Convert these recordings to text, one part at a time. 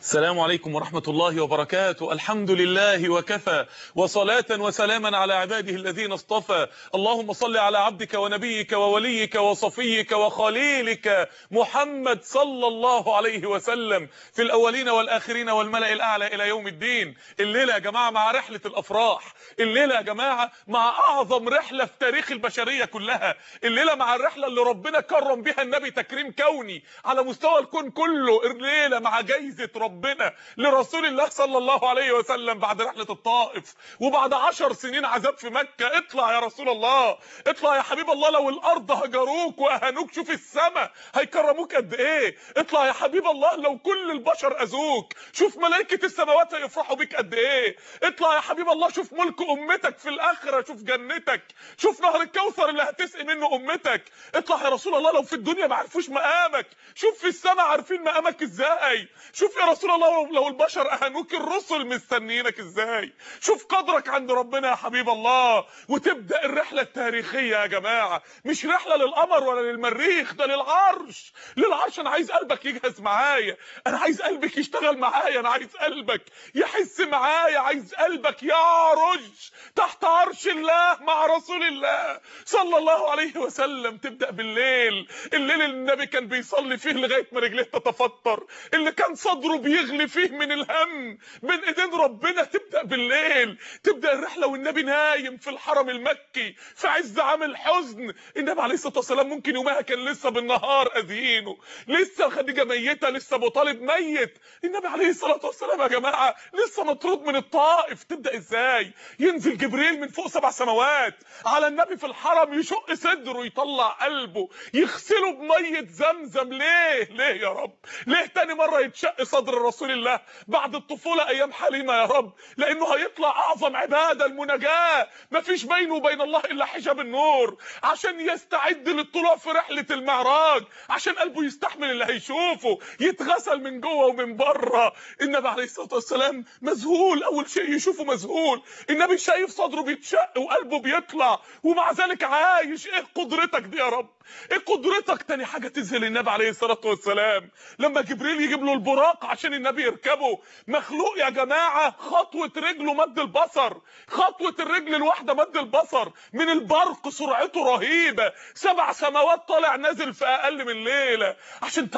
السلام عليكم ورحمة الله وبركاته. الحمد لله وكفى، وصلاة وسلاما على عباده الذين اصطفى. اللهم صل على عبدك ونبيك ووليك وصفيك وخليلك محمد صلى الله عليه وسلم في الأولين والآخرين والملأ الأعلى إلى يوم الدين. الليلة يا جماعة مع رحلة الأفراح، الليلة يا جماعة مع أعظم رحلة في تاريخ البشرية كلها، الليلة مع الرحلة اللي ربنا كرم بها النبي تكريم كوني على مستوى الكون كله، الليلة مع جايزة ربنا لرسول الله صلى الله عليه وسلم بعد رحلة الطائف وبعد 10 سنين عذاب في مكة. اطلع يا رسول الله، اطلع يا حبيب الله، لو الارض هجروك واهانوك شوف السماء هيكرموك قد ايه. اطلع يا حبيب الله، لو كل البشر اذوك شوف ملائكة السماوات هيفرحوا بيك قد ايه. اطلع يا حبيب الله، شوف ملك امتك في الاخرة، شوف جنتك، شوف نهر الكوثر اللي هتسقي منه امتك. اطلع يا رسول الله، لو في الدنيا ما عرفوش مقامك شوف في السماء عارفين مقامك ازاي. شوف يا رسول الله، لو البشر اهانوك الرسل مستنيينك ازاي. شوف قدرك عند ربنا يا حبيب الله. وتبدا الرحله التاريخيه يا جماعه، مش رحله للقمر ولا للمريخ، ده للعرش. للعرش. انا عايز قلبك يجهز معايا، انا عايز قلبك يشتغل معايا، انا عايز قلبك يحس معايا، عايز قلبك يعرج تحت عرش الله مع رسول الله صلى الله عليه وسلم. تبدا بالليل، الليل اللي النبي كان بيصلي فيه لغايه ما رجليه تتفطر، اللي كان صدره بيغلي فيه من الهم بين ايدين ربنا. تبدا بالليل، تبدا الرحله والنبي نايم في الحرم المكي في عز عام الحزن. النبي عليه الصلاه والسلام ممكن يومها كان لسه بالنهار اذينه، لسه خديجه ميته، لسه ابو طالب ميت، النبي عليه الصلاه والسلام يا جماعه لسه مطرود من الطائف. تبدا ازاي؟ ينزل جبريل من فوق 7 سماوات على النبي في الحرم، يشق صدره، يطلع قلبه، يغسله بميه زمزم. ليه يا رب؟ ليه تاني مره يتشق صدر رسول الله بعد الطفوله ايام حليمه يا رب؟ لانه هيطلع اعظم عباده، المناجاه، مفيش بينه وبين الله الا حجاب النور، عشان يستعد للطلوع في رحله المعراج، عشان قلبه يستحمل اللي هيشوفه، يتغسل من جوه ومن بره. النبي عليه الصلاه والسلام مذهول، اول شيء يشوفه مذهول. النبي شايف صدره بيتشق وقلبه بيطلع ومع ذلك عايش. ايه قدرتك دي يا رب؟ ايه قدرتك؟ تاني حاجه تذهل النبي عليه الصلاه والسلام لما جبريل يجيب له البراق عشان النبي يركبه. مخلوق يا جماعه خطوه رجله مد البصر، خطوه الرجل الواحده مد البصر، من البرق سرعته رهيبه، 7 سماوات طالع نازل في اقل من ليله. عشان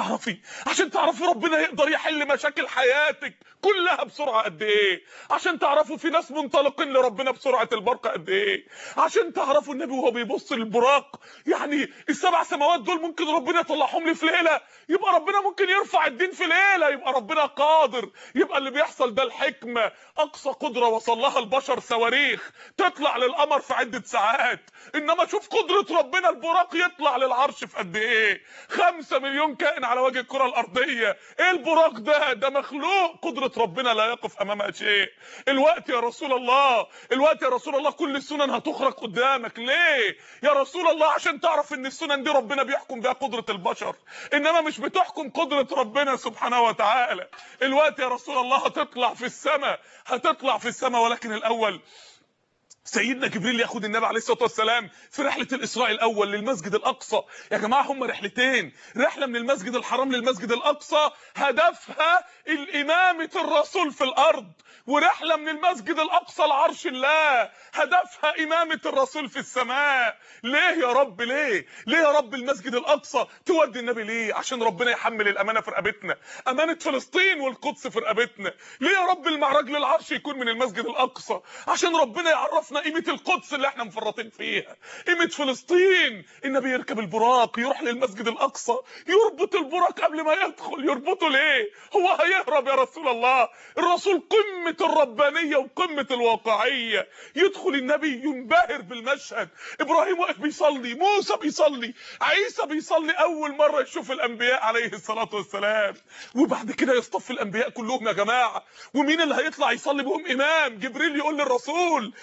تعرفي ربنا يقدر يحل مشاكل حياتك كلها بسرعه قد ايه، عشان تعرفوا في ناس منطلقين لربنا بسرعه البرق قد ايه، عشان تعرفوا النبي وهو بيبص للبراق يعني ال7 سماوات دول ممكن ربنا يطلعهم لي في ليله، يبقى ربنا ممكن يرفع الدين في ليله، يبقى ربنا قادر، يبقى اللي بيحصل ده الحكمه. اقصى قدره وصل لها البشر صواريخ تطلع للقمر في عده ساعات، انما شوف قدره ربنا، البراق يطلع للعرش في قد ايه. 5 مليون كائن على وجه الكره الارضيه، ايه البراق ده مخلوق قدره ربنا لا يقف امامها شيء. الوقت يا رسول الله كل السنن هتخرق قدامك. ليه يا رسول الله؟ عشان تعرف ان السنن دي ربنا بيحكم بها قدره البشر، انما مش بتحكم قدره ربنا سبحانه وتعالى. الوقت يا رسول الله هتطلع في السماء، ولكن الاول سيدنا جبريل ياخد النبي عليه الصلاه والسلام في رحله الاسراء الاول للمسجد الاقصى. يا جماعه هم رحلتين، رحله من المسجد الحرام للمسجد الاقصى هدفها الامامه الرسول في الارض، ورحله من المسجد الاقصى لعرش الله هدفها امامه الرسول في السماء. ليه يا رب؟ ليه يا رب المسجد الاقصى تودي النبي؟ ليه؟ عشان ربنا يحمل الامانه في رقبتنا، امانه فلسطين والقدس في رقبتنا. ليه يا رب المعراج للعرش يكون من المسجد الاقصى؟ عشان ربنا يعرفنا قيمه القدس اللي احنا مفرطين فيها، قيمه فلسطين. النبي يركب البراق يروح للمسجد الاقصى، يربط البراق قبل ما يدخل. يربطه ليه؟ هو هيهرب يا رسول الله؟ الرسول قمه الربانيه وقمه الواقعيه. يدخل النبي ينبهر بالمشهد، ابراهيم واقف بيصلي، موسى بيصلي، عيسى بيصلي، اول مره يشوف الانبياء عليه الصلاه والسلام. وبعد كده يصطف الانبياء كلهم يا جماعه، ومين اللي هيطلع يصلي بهم؟ امام. جبريل يقول للرسول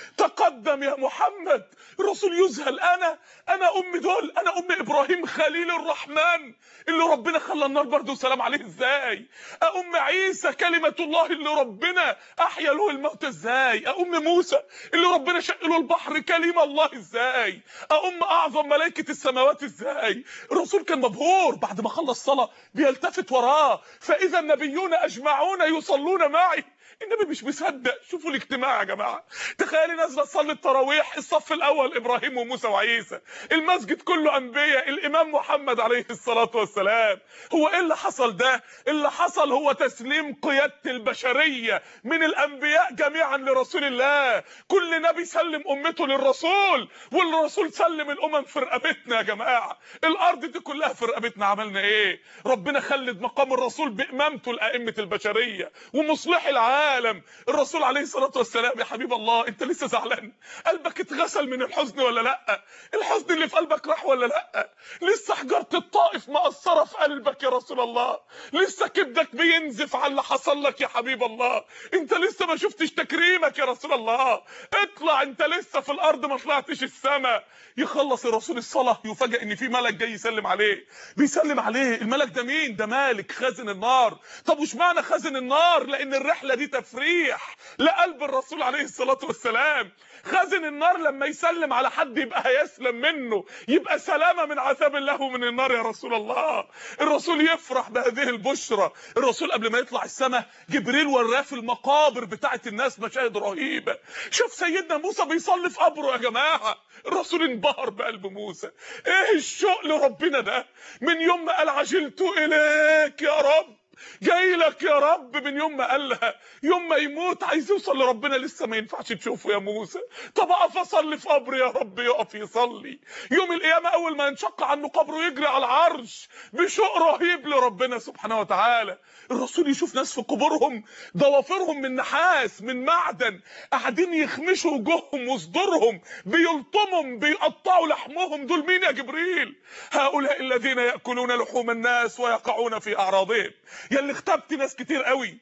تقدم يا محمد. الرسول يذهل، انا ام دول، انا ام ابراهيم خليل الرحمن اللي ربنا خلى النار برده وسلام عليه ازاي؟ ام عيسى كلمة الله اللي ربنا احيا له الموت ازاي؟ ام موسى اللي ربنا شق له البحر كلمة الله ازاي؟ ام اعظم ملائكة السماوات ازاي؟ الرسول كان مبهور، بعد ما خلص صلاة بيلتفت وراه فاذا النبيون اجمعون يصلون معي. النبي مش مصدق. شوفوا الاجتماع يا جماعه، تخيلي ناس بتصلي التراويح، الصف الاول ابراهيم وموسى وعيسى، المسجد كله انبياء، الامام محمد عليه الصلاه والسلام. هو ايه اللي حصل ده؟ اللي حصل هو تسليم قياده البشريه من الانبياء جميعا لرسول الله. كل نبي سلم امته للرسول، والرسول سلم الامم في رقبتنا يا جماعه. الارض دي كلها في رقبتنا. عملنا ايه؟ ربنا خلد مقام الرسول بامامته لائمه البشريه ومصلح العالم. الرسول عليه الصلاه والسلام. يا حبيب الله، انت لسه زعلان؟ قلبك اتغسل من الحزن ولا لا؟ الحزن اللي في قلبك راح ولا لا؟ لسه حجره الطائف مأثره في قلبك يا رسول الله؟ لسه كبدك بينزف على اللي حصل لك يا حبيب الله؟ انت لسه ما شفتش تكريمك يا رسول الله؟ اطلع، انت لسه في الارض ما طلعتش السماء. يخلص الرسول الصلاه يفاجئ ان في ملك جاي يسلم عليه. بيسلم عليه. الملك ده مين؟ ده مالك خازن النار. طب وش معنى خازن النار؟ لان الرحله دي تفريح لقلب الرسول عليه الصلاه والسلام. خازن النار لما يسلم على حد يبقى هيسلم منه، يبقى سلامه من عذاب الله ومن النار يا رسول الله. الرسول يفرح بهذه البشرى. الرسول قبل ما يطلع السماء جبريل وراه في المقابر بتاعه الناس مشاهد رهيبه. شوف سيدنا موسى بيصلي في قبره يا جماعه. الرسول انبهر بقلب موسى. ايه الشوق لربنا ده؟ من يوم ما قال عجلت اليك يا رب، جاي لك يا رب، من يوم ما قالها. يوم ما يموت عايز يوصل لربنا، لسه ما ينفعش تشوفه يا موسى. طب اقف اصلي في قبر يا رب، يقف يصلي. يوم القيامه اول ما ينشق عنه قبره يجري على العرش بشوق رهيب لربنا سبحانه وتعالى. الرسول يشوف ناس في قبورهم ضوافرهم من نحاس من معدن، قاعدين يخمشوا وجوههم وصدورهم، بيلطمهم بيقطعوا لحمهم. دول مين يا جبريل؟ هؤلاء الذين ياكلون لحوم الناس ويقعون في اعراضهم. يا اللي اختبت ناس كتير قوي،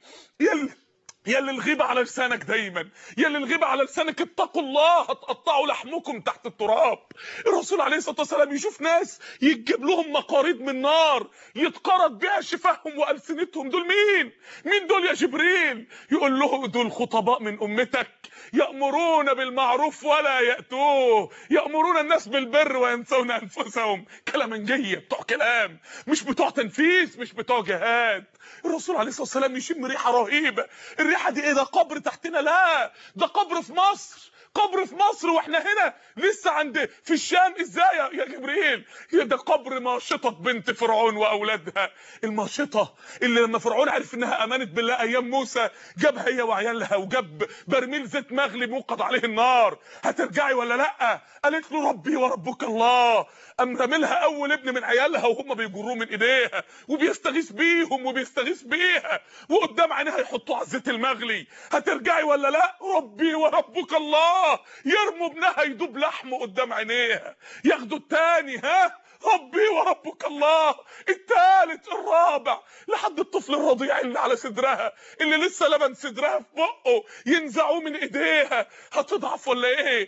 يا اللي الغيبه على لسانك دايما، يا اللي الغيبه على لسانك، اتقوا الله هتقطعوا لحمكم تحت التراب. الرسول عليه الصلاه والسلام يشوف ناس يجيب لهم مقاريض من نار يتقرض بها شفاههم والسنتهم. دول مين دول يا جبريل؟ يقول له دول خطباء من امتك يأمرون بالمعروف ولا يأتوه، يأمرون الناس بالبر وينسون انفسهم. كلامنجيه، بتوع كلام، مش بتوع تنفيذ، مش بتوع جهاد. الرسول عليه الصلاه والسلام يشم ريحه رهيبه. الريحه دي ايه؟ ده قبر تحتنا؟ لا، ده قبر في مصر. قبر في مصر واحنا هنا لسه عند في الشام. ازاي يا جبريل؟ ده قبر ماشطه بنت فرعون واولادها. الماشطه اللي لما فرعون عرف انها امنت بالله ايام موسى جابها هي وعيالها وجاب برميل زيت مغلي موقد عليه النار. هترجعي ولا لا؟ قالت له ربي وربك الله. قام راملها اول ابن من عيالها وهم بيجروه من ايديها وبيستغيث بيهم وبيستغيث بيها، وقدام عينيها يحطوه على الزيت المغلي. هترجعي ولا لا؟ ربي وربك الله. يرموا ابنها يدوب لحمه قدام عينيها. ياخدوا التاني، ربي وربك الله، الثالث، الرابع، لحد الطفل الرضيع اللي على صدرها اللي لسه لبن صدرها في بقه ينزعوه من ايديها. هتضعف ولا ايه؟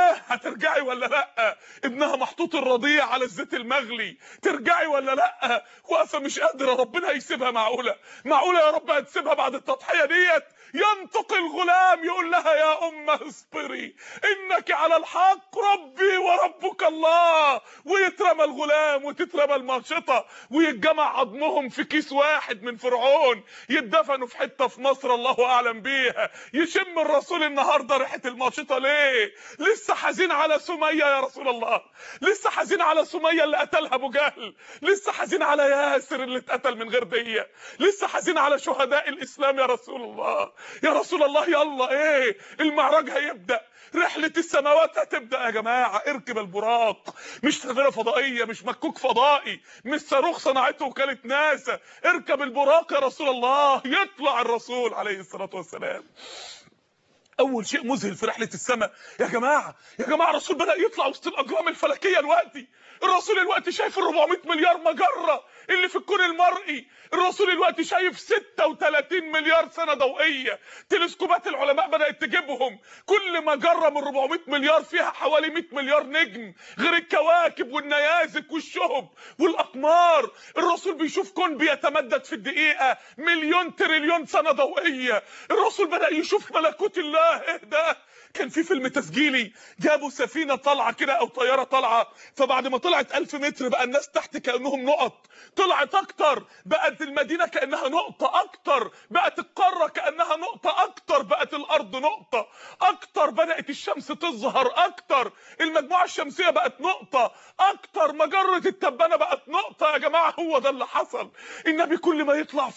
هترجعي ولا لا؟ ابنها محطوط الرضيع على الزيت المغلي. ترجعي ولا لا؟ واقفه مش قادره. ربنا هيسيبها؟ معقوله يا رب هتسيبها بعد التضحيه ديت؟ ينطق الغلام يقول لها يا اصبري انك على الحق، ربي وربك الله. ويترمى الغلام وتترمى الماشطه ويتجمع عظمهم في كيس واحد من فرعون، يدفنوا في حته في مصر الله اعلم بيها. يشم الرسول النهارده ريحه الماشطه ليه؟ لسه حزين على سميه يا رسول الله؟ لسه حزين على سميه اللي قتلها ابو جهل؟ لسه حزين على ياسر اللي اتقتل من غير ديه؟ لسه حزين على شهداء الاسلام يا رسول الله؟ يا رسول الله يلا ايه؟ المعراج هيبدا، رحله السماوات هتبدا يا جماعه. اركب البراق، مش سفينه فضائيه، مش مكوك فضائي، مش صاروخ صنعته وكاله ناسا. اركب البراق يا رسول الله. يطلع الرسول عليه الصلاه والسلام اول شيء مذهل في رحله السماء يا جماعه، الرسول بدا يطلع وسط الاجرام الفلكيه دلوقتي. الرسول دلوقتي شايف ال 400 مليار مجره اللي في الكون المرئي. الرسول دلوقتي شايف 36 مليار سنه ضوئيه. تلسكوبات العلماء بدات تجيبهم، كل مجره من 400 مليار فيها حوالي 100 مليار نجم، غير الكواكب والنيازك والشهب والاقمار. الرسول بيشوف كون بيتمدد في الدقيقه مليون تريليون سنه ضوئيه. الرسول بدا يشوف ملكوت الله. ايه ده؟ كان في فيلم تسجيلي جابوا سفينه طالعه كده او طياره طالعه، فبعد ما طلعت 1000 متر بقى الناس تحت كانهم نقط، طلعت اكتر بقت المدينه كانها نقطه اكتر، بقت القاره كانها نقطه اكتر، بقت الارض نقطه اكتر، بدات الشمس تظهر اكتر، المجموعه الشمسيه بقت نقطه اكتر، مجره التبانه بقت نقطه. يا جماعه هو ده اللي حصل. النبي كل ما يطلع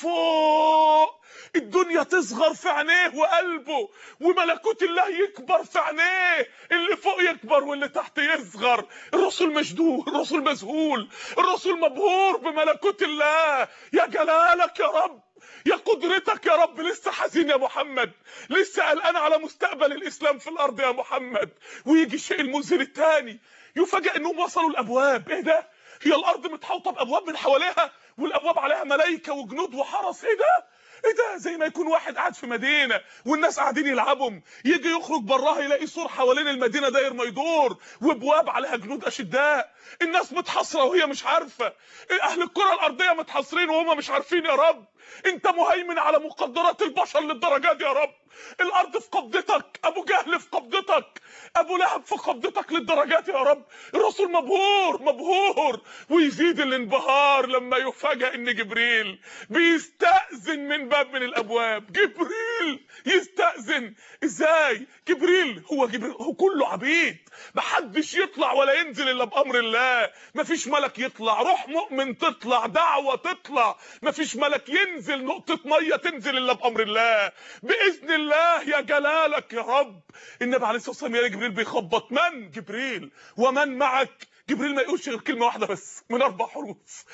فوق الدنيا تصغر في عينيه وقلبه، وملكوت الله يكبر في عينيه، اللي فوق يكبر واللي تحت يصغر. الرسول مشدود، الرسول مذهول، الرسول مبهور بملكوت الله. يا جلالك يا رب، يا قدرتك يا رب. لسه حزين يا محمد، لسه قلقان على مستقبل الاسلام في الارض يا محمد. ويجي الشيء المذهل الثاني، يفاجئ انهم وصلوا الابواب. ايه ده؟ هي الارض متحوطه بابواب من حواليها، والابواب عليها ملائكه وجنود وحرس. ايه ده؟ ايه ده؟ زي ما يكون واحد قاعد في مدينه والناس قاعدين يلعبهم، يجي يخرج براها يلاقي سور حوالين المدينه داير ما يدور، وابواب عليها جنود اشداء. الناس متحصره وهي مش عارفه، اهل الكره الارضيه متحصرين وهم مش عارفين. يا رب انت مهيمن على مقدرات البشر للدرجات دي يا رب. الارض في قبضتك، ابو جهل في قبضتك، ابو لهب في قبضتك للدرجات يا رب. الرسول مبهور مبهور، ويزيد الانبهار لما يفاجئ ان جبريل بيستأذن من باب من الابواب. جبريل يستأذن ازاي؟ جبريل هو كله عبيد، محدش يطلع ولا ينزل الا بامر الله. مفيش ملك يطلع، روح مؤمن تطلع، دعوه تطلع، مفيش ملك ينزل نقطه ميه تنزل الا بامر الله، باذن الله. يا جلالك يا رب. النبي عليه الصلاه والسلام يا جبريل بيخبط، من جبريل ومن معك؟ جبريل ما يقولش غير كلمه واحده بس من 4 حروف،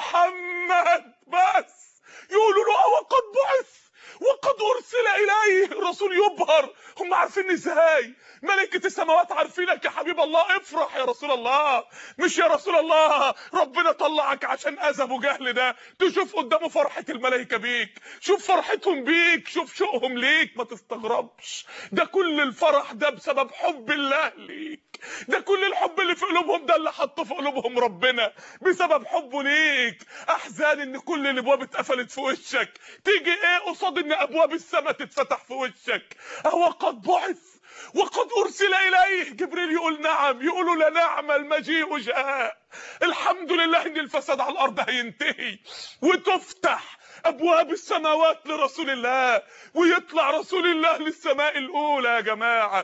محمد بس. يقولوا له وقد بعث وقد ارسل اليه. الرسول يبهر، هم عارفين ازاي؟ ملائكه السماوات عارفينك يا حبيب الله. افرح يا رسول الله، مش يا رسول الله ربنا طلعك عشان اذى ابو جهل ده تشوف قدامه فرحه الملائكه بيك، شوف فرحتهم بيك، شوف شوقهم ليك. ما تستغربش، ده كل الفرح ده بسبب حب الله ليك، ده كل الحب اللي في قلوبهم ده اللي حطه في قلوبهم ربنا بسبب حبه ليك. احزان ان كل الابواب اتقفلت في وشك، تيجي ايه قصاد ان ابواب السماء تتفتح في وشك؟ هو قد بعث وقد ارسل اليه. جبريل يقول نعم، يقولوا لا نعم المجيء جاء. الحمد لله ان الفساد على الارض هينتهي، وتفتح ابواب السماوات لرسول الله، ويطلع رسول الله للسماء الاولى. يا جماعه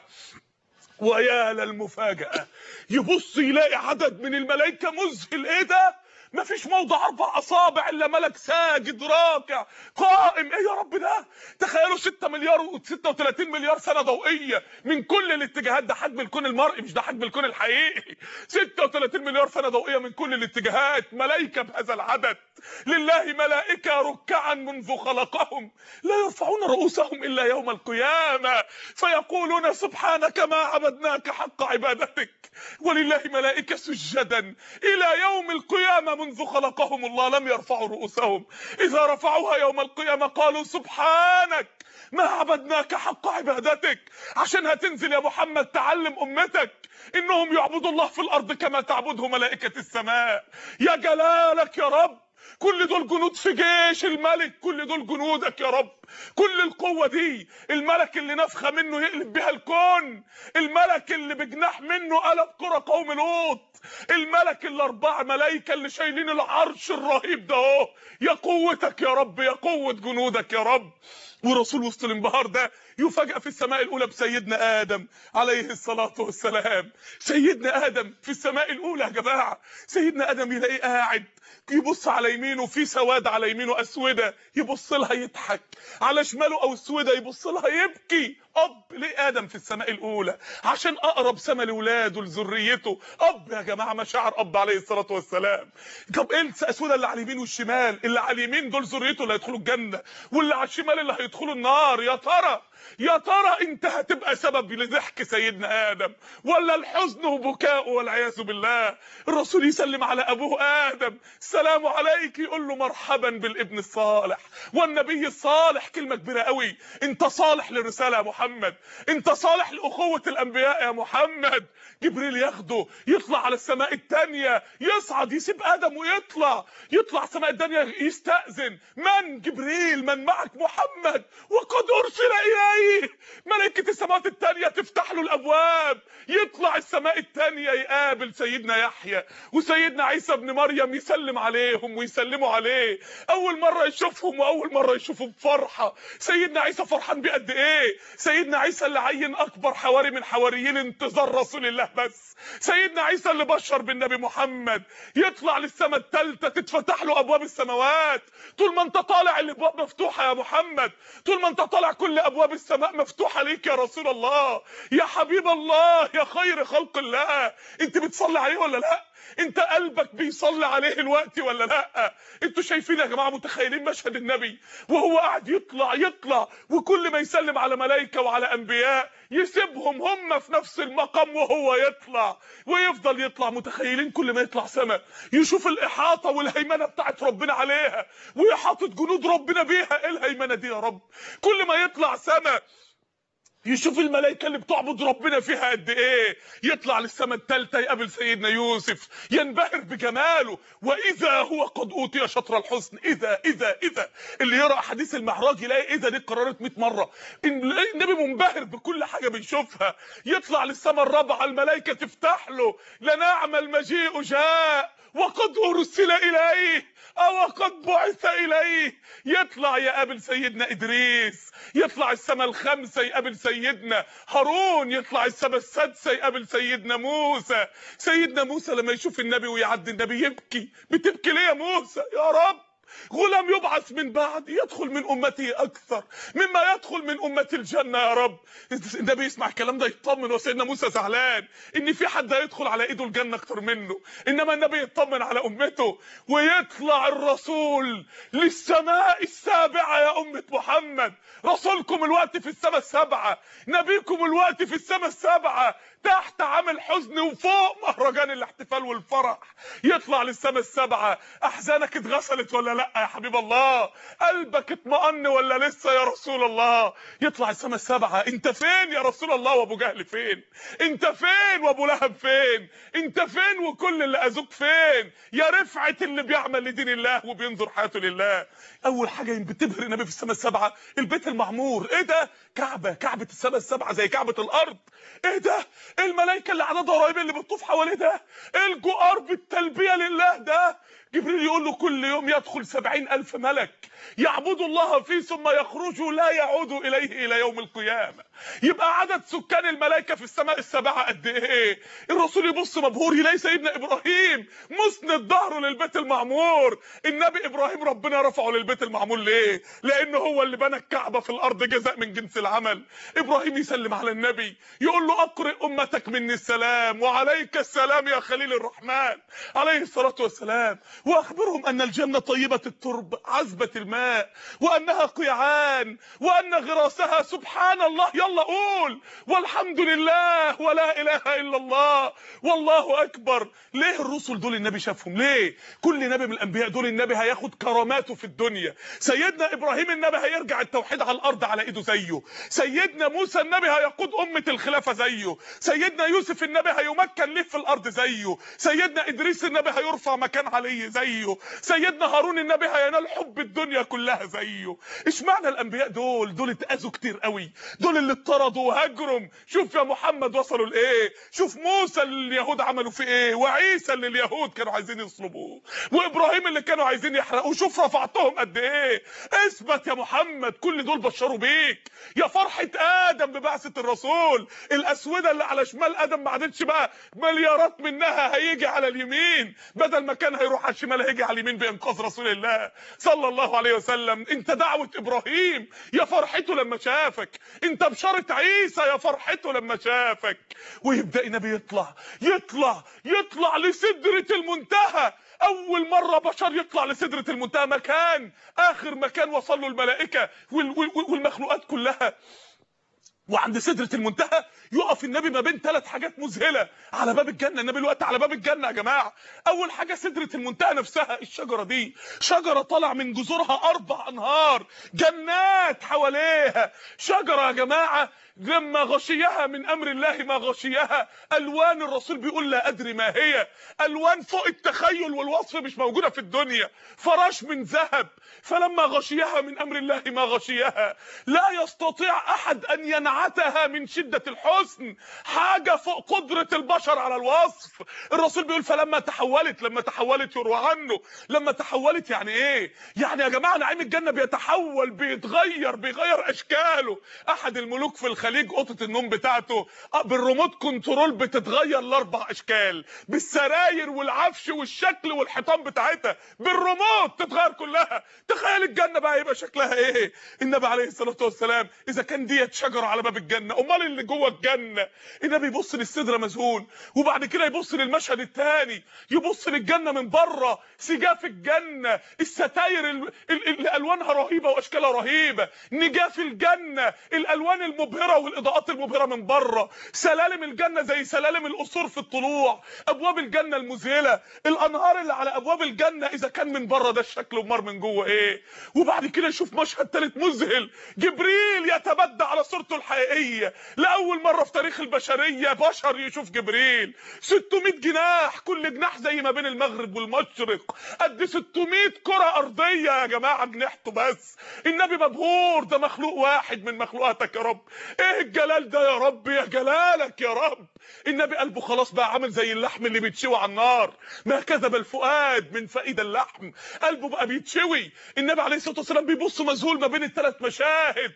ويا للمفاجأة، يبص يلاقي عدد من الملائكة مذهل. ايه ده؟ مفيش موضع 4 اصابع الا ملك ساجد راكع قائم. ايه يا رب ده؟ تخيلوا 6 مليار و36 مليار سنه ضوئيه من كل الاتجاهات. ده حجم الكون المرئي، مش ده حجم الكون الحقيقي. 36 مليار سنه ضوئيه من كل الاتجاهات، ملائكه بهذا العدد. لله ملائكه ركعا منذ خلقهم لا يرفعون رؤوسهم الا يوم القيامه فيقولون سبحانك ما عبدناك حق عبادتك. ولله ملائكه سجدا الى يوم القيامه منذ خلقهم الله لم يرفعوا رؤوسهم، اذا رفعوها يوم القيامه قالوا سبحانك ما عبدناك حق عبادتك. عشان هتنزل يا محمد تعلم امتك انهم يعبدوا الله في الارض كما تعبده ملائكه السماء. يا جلالك يا رب. كل دول جنود في جيش الملك، كل دول جنودك يا رب. كل القوة دي الملك اللي نفخة منه يقلب بها الكون، الملك اللي بجناح منه قلب قرى قوم لوط، الملك اللي 4 ملايكة اللي شايلين العرش الرهيب ده اهو. يا قوتك يا رب، يا قوة جنودك يا رب. ورسول وسط الانبهار ده يفاجأ في السماء الاولى بسيدنا ادم عليه الصلاة والسلام. سيدنا ادم في السماء الاولى يا جماعة، سيدنا ادم يلاقيه قاعد يبص على يمينه في سواد، على يمينه اسوده يبص لها يضحك، على شماله او اسوده يبص لها يبكي. اب. ليه ادم في السماء الاولى؟ عشان اقرب سما لاولاده لذريته. اب يا جماعه، مشاعر اب عليه الصلاه والسلام. طب ايه الاسوده اللي على اليمين والشمال؟ اللي على اليمين دول ذريته اللي هيدخلوا الجنه، واللي على الشمال اللي هيدخلوا النار. يا ترى انت هتبقى سبب لضحك سيدنا ادم ولا الحزن وبكاءه والعياذ بالله؟ الرسول يسلم على ابوه ادم، السلام عليك، يقول له مرحبا بالابن الصالح والنبي الصالح. كلمه كبيره قوي. انت صالح للرساله يا محمد، انت صالح لاخوه الانبياء يا محمد. جبريل ياخده يطلع على السماء الثانيه، يصعد يسيب ادم ويطلع السماء الثانيه، يستأذن. من؟ جبريل. من معك؟ محمد. وقد ارسل اليه. ملائكه السماوات الثانيه تفتح له الابواب، يطلع السماء الثانيه يقابل سيدنا يحيى وسيدنا عيسى ابن مريم، يسلم عليهم ويسلموا عليه. اول مره يشوفهم واول مره يشوفوا بفرحه. سيدنا عيسى فرحان بقد ايه؟ سيدنا عيسى اللي عين اكبر حواري من حواريين انتظار رسول الله بس. سيدنا عيسى اللي بشر بالنبي محمد، يطلع للسماء الثالثه تتفتح له ابواب السماوات. طول ما انت طالع الابواب مفتوحه يا محمد، طول ما انت طالع كل ابواب السماء مفتوحه ليك يا رسول الله، يا حبيب الله، يا خير خلق الله. انت بتصلي عليه ولا لا؟ انت قلبك بيصلي عليه الوقت ولا لا؟ انتوا شايفين يا جماعه، متخيلين مشهد النبي وهو قاعد يطلع وكل ما يسلم على ملائكه وعلى انبياء يسيبهم هم في نفس المقام وهو يطلع ويفضل يطلع. متخيلين كل ما يطلع سما يشوف الاحاطه والهيمنه بتاعت ربنا عليها ويحاطط جنود ربنا بيها. ايه الهيمنه دي يا رب؟ كل ما يطلع سما يشوف الملائكه اللي بتعبد ربنا فيها قد ايه. يطلع للسماء الثالثه يقابل سيدنا يوسف، ينبهر بجماله، واذا هو قد اوتي شطر الحسن. اذا اللي يقرا حديث المعراج يلاقي اذا دي اتكررت 100 مره. النبي منبهر بكل حاجه بيشوفها. يطلع للسماء الرابعه، الملائكه تفتح له، لنعم المجيء جاء وقد ارسل اليه او قد بعث اليه. يطلع يقابل سيدنا ادريس، يطلع السماء الخامسه يقابل سيدنا هارون، يطلع السماء السادسه يقابل سيدنا موسى. سيدنا موسى لما يشوف النبي ويعدي النبي يبكي. بتبكي ليه يا موسى؟ يا رب غلام يبعث من بعد يدخل من امتي اكثر مما يدخل من امتي الجنه يا رب. النبي يسمع الكلام ده يطمن، وسيدنا موسى زعلان ان في حد هيدخل على ايده الجنه اكتر منه، انما النبي يطمن على امته. ويطلع الرسول للسماء السابعه يا امه محمد. رسولكم الوقت في السماء السبعه، نبيكم الوقت في السماء السبعه، تحت عامل حزن وفوق مهرجان الاحتفال والفرح. يطلع للسماء السبعه. احزانك اتغسلت ولا لا يا حبيب الله؟ قلبك اطمأن ولا لسه يا رسول الله؟ يطلع السماء السبعه. انت فين يا رسول الله؟ وابو جهل فين؟ انت فين وابو لهب فين؟ انت فين وكل اللي اذوك فين؟ يا رفعه اللي بيعمل لدين الله وبينظر حياته لله. اول حاجه بتبهر النبي في السماء السبعه البيت المعمور. ايه ده؟ كعبه السماء السبعه زي كعبه الارض. ايه ده؟ الملائكه اللي عددها قريبين اللي بتطوف حواليه ده. الجؤار بالتلبيه لله ده. جبريل يقول له كل يوم يدخل 70,000 ملك يعبدوا الله فيه ثم يخرجوا لا يعودوا اليه الى يوم القيامه. يبقى عدد سكان الملائكه في السماء السبعه قد ايه؟ الرسول يبص مبهور يلاقي سيدنا ابراهيم مسند ظهره للبيت المعمور. النبي ابراهيم ربنا رفعه للبيت المعمور ليه؟ لانه هو اللي بنى الكعبه في الارض جزاء من جنس العمل. ابراهيم يسلم على النبي يقول له اقرئ امتك مني السلام وعليك السلام يا خليل الرحمن عليه الصلاه والسلام، واخبرهم ان الجنه طيبه الترب عذبه الماء وانها قيعان وان غراسها سبحان الله. يلا قول والحمد لله ولا اله الا الله والله اكبر. ليه الرسل دول النبي شافهم؟ ليه كل نبي من الانبياء دول النبي هياخد كراماته في الدنيا؟ سيدنا ابراهيم النبي هيرجع التوحيد على الارض على ايده زيه، سيدنا موسى النبي هيقود امه الخلافه زيه، سيدنا يوسف النبي هيمكن ليه في الارض زيه، سيدنا ادريس النبي هيرفع مكان علي زيه، سيدنا هارون النبي هينال حب الدنيا كلها زيه. اشمعنى الانبياء دول اتاذوا كتير قوي، دول اللي اتطردوا وهجروا. شوف يا محمد وصلوا لايه، شوف موسى اللي اليهود عملوا فيه ايه، وعيسى اللي اليهود كانوا عايزين يصلبوه، وابراهيم اللي كانوا عايزين يحرقوه. شوف رفعتهم قد ايه. اثبت يا محمد، كل دول بشروا بيك. يا فرحه ادم ببعثه الرسول، الاسوده اللي على شمال ادم ما عادتش بقى مليارات منها هيجي على اليمين، بدل ما كان هيروح على على الشمال هيجي على اليمين بانقاذ رسول الله صلى الله عليه وسلم. انت دعوه ابراهيم يا فرحته لما شافك، انت بشاره عيسى يا فرحته لما شافك. ويبدا النبي يطلع لسدره المنتهى. اول مره بشر يطلع لسدره المنتهى، مكان اخر مكان وصل له الملائكه والمخلوقات كلها. وعند سدره المنتهى يقف النبي ما بين 3 حاجات مذهله على باب الجنه. النبي دلوقتي على باب الجنه يا جماعه. اول حاجه سدره المنتهى نفسها، الشجره دي شجره طالع من جذورها 4 انهار، جنات حواليها. شجره يا جماعه لما غشيها من امر الله ما غشيها، الوان الرسول بيقول لا ادري ما هي، الوان فوق التخيل والوصف مش موجوده في الدنيا، فراش من ذهب. فلما غشيها من امر الله ما غشيها، لا يستطيع احد ان ينعتها من شده الحسن، حاجه فوق قدره البشر على الوصف. الرسول بيقول فلما تحولت يروى عنه. لما تحولت يعني ايه؟ يعني يا جماعه نعيم الجنه بيتحول، بيغير اشكاله. احد الملوك في الخليج اوضه النوم بتاعته بالريموت كنترول بتتغير ل4 اشكال، بالسراير والعفش والشكل والحيطان بتاعتها بالريموت تتغير كلها. تخيل الجنه بقى يبقى شكلها ايه؟ النبي عليه الصلاه والسلام اذا كان ديت شجره على باب الجنه، امال اللي جوه الجنه. النبي يبص للسدره مذهول، وبعد كده يبص للمشهد الثاني، يبص للجنه من بره، سجاف الجنه، الستاير اللي الوانها رهيبه واشكالها رهيبه، نجاف الجنه، الالوان المبهره والاضاءات المبهره من بره، سلالم الجنه زي سلالم القصور في الطلوع، ابواب الجنه المذهله، الانهار اللي على ابواب الجنه اذا كان من بره ده الشكل امال من جوه ايه. وبعد كده يشوف مشهد ثالث مذهل، جبريل يتبدى على صورته الحقيقيه. لاول مره في تاريخ البشريه بشر يشوف جبريل، 600 جناح، كل جناح زي ما بين المغرب والمشرق، قد 600 كره ارضيه يا جماعه جناحته بس. النبي مبهور، ده مخلوق واحد من مخلوقاتك يا رب، ايه الجلال ده يا رب، يا جلالك يا رب. النبي قلبه خلاص بقى عامل زي اللحم اللي بيتشوي على النار، ما كذب الفؤاد من فائد اللحم، قلبه بقى بيتشوي. النبي عليه الصلاه والسلام بيبص مذهول ما بين ال3 مشاهد،